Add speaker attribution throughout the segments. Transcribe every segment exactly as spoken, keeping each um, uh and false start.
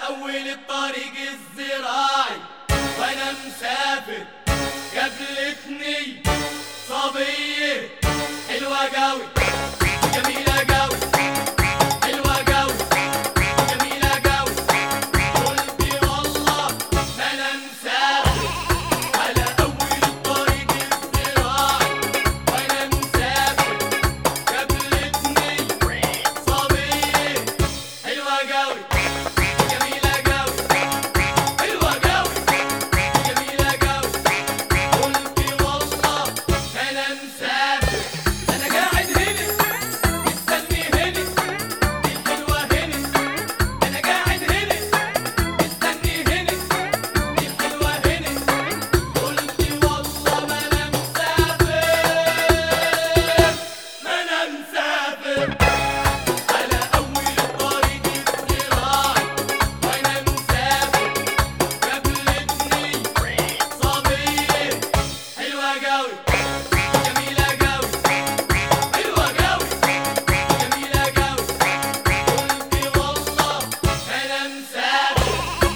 Speaker 1: أول الطريق الزراعي وأنا مسافر قابلتني صبية حلوة قوي جميلة قوي حلوة قوي جميلة قوي. قلت والله ما أنا مسافر على أول الطريق الزراعي وأنا مسافر قابلتني صبية حلوة قوي جميلة قوي حلوة قوي جميلة قوي. قلت والله ما أنا مسافر أنا قاعد هنا مستني هنا الحلوة هنا أنا قاعد هنا مستني هنا الحلوة هنا. قلت والله ما أنا مسافر ما أنا مسافر على أول الطريق الزراعي وأنا مسافر قابلتني صبية حلوة قوي جميلة قوي حلوة قوي جميلة قوي. قلت والله أنا مسافر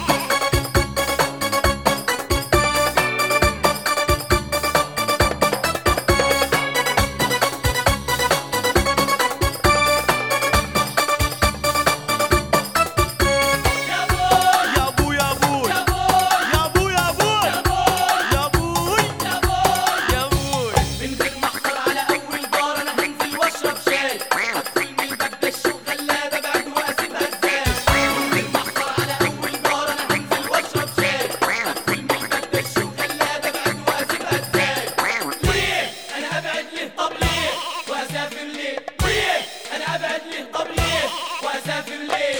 Speaker 1: يا بوي
Speaker 2: يا ابوي يا ابوي
Speaker 1: يا بوي
Speaker 2: يا ابوي يا ابوي
Speaker 1: يا بوي
Speaker 2: يا ابوي
Speaker 1: يا بوي.
Speaker 2: يا ابوي
Speaker 1: من غير ما احضر على اول بار انا هنزل واشرب شاي ادخل من الباب ده الشوق غلابه بعد واسيبها ازاي. من غير ما احضر على اول بار انا هنزل واشرب شاي ادخل من الباب ده الشوق غلابه بعد واسيبها ازاي. ليه انا ابعد ليه طب ليه واسافر ليه ليه انا ابعد ليه طب ليه واسافر ليه.